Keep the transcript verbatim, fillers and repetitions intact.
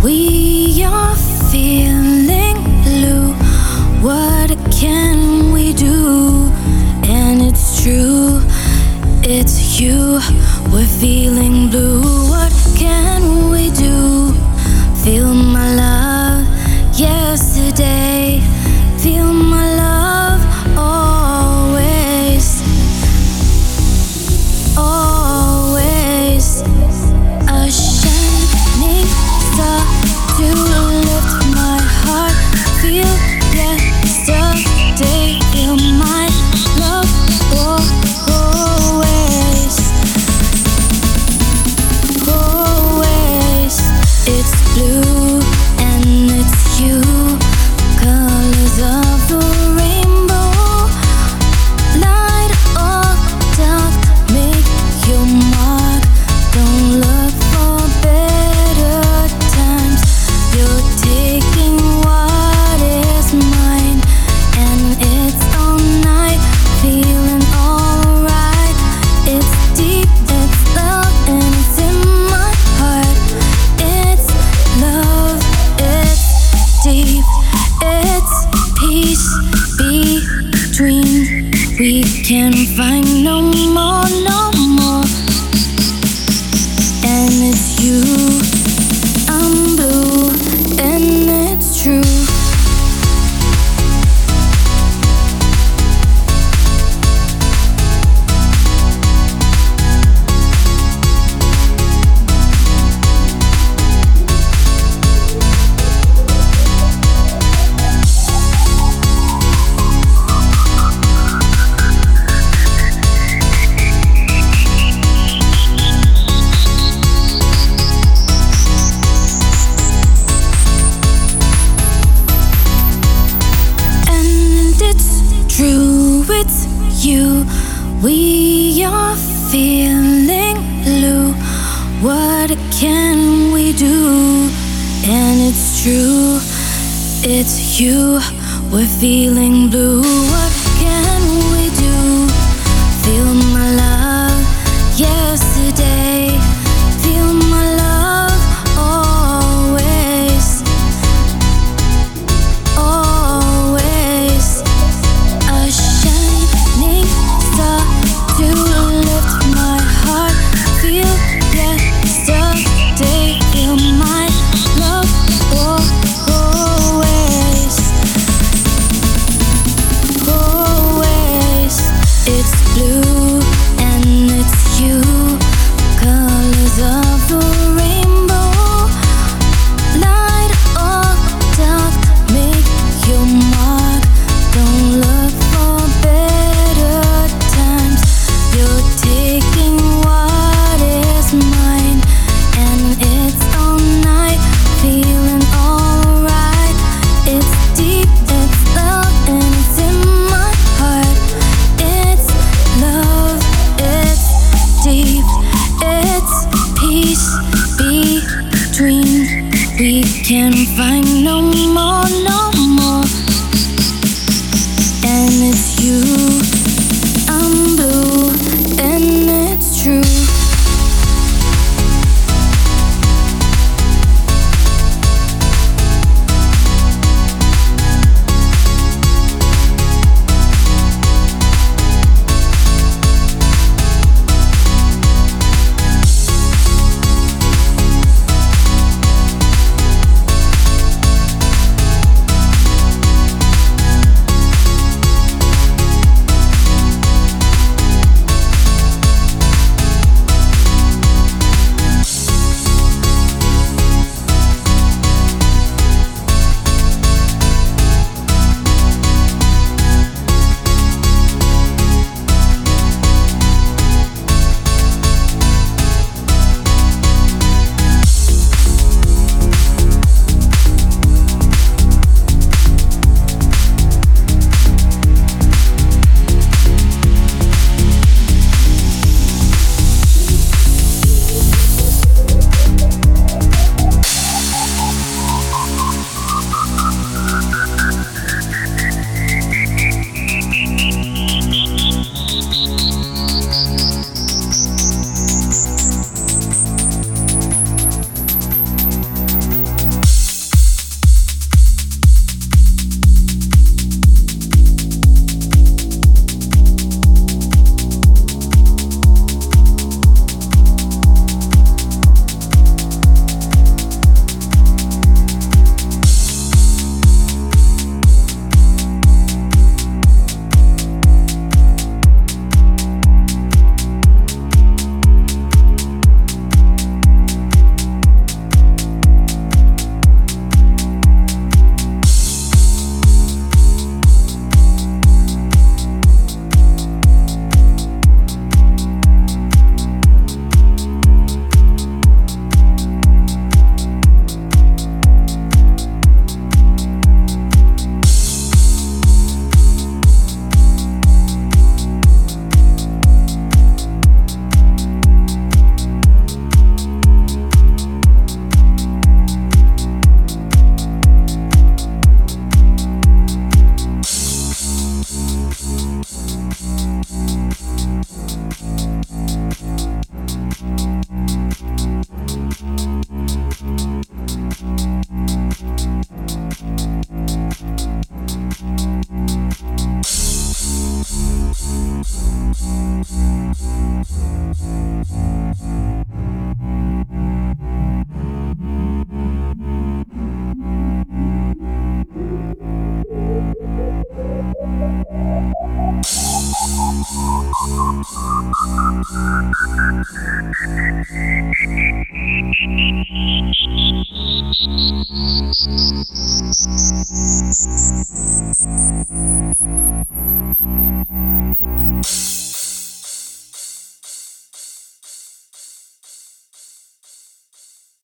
We are feeling blue. What can we do? And it's true, it's you. We're feeling blue. What can we do? Feel my love yesterday. Feel my love always. Always. A shining star to lift my heart. Feel yesterday. Feel my love always. Always. It's blue and it's you. Colors of the rainbow. Light or dark, make your mark. Don't look for better times. You're taking what is mine, and it's all night, feeling alright. It's deep, it's love, and it's in my heart. It's love, it's deep, it's peace between. We can find no more, no more. And it's you. I'm blue, and it's true. And it's true, it's you. We are feeling blue. What can we do? And it's true, it's you. We're feeling blue. What can we do? Feel my love yesterday. Feel my love always. Always. A shining star to lift my heart. Feel yesterday. Feel my love always. Always. It's blue and it's you. Colors of the rainbow. Light or dark, make your mark. Don't look for better times. You're taking what is mine, and it's all night, feeling alright. It's deep, it's love, and it's in my heart. It's love, it's deep, it's peace between. We can find no more, no more. And it's you. I'm blue, and it's true. Thank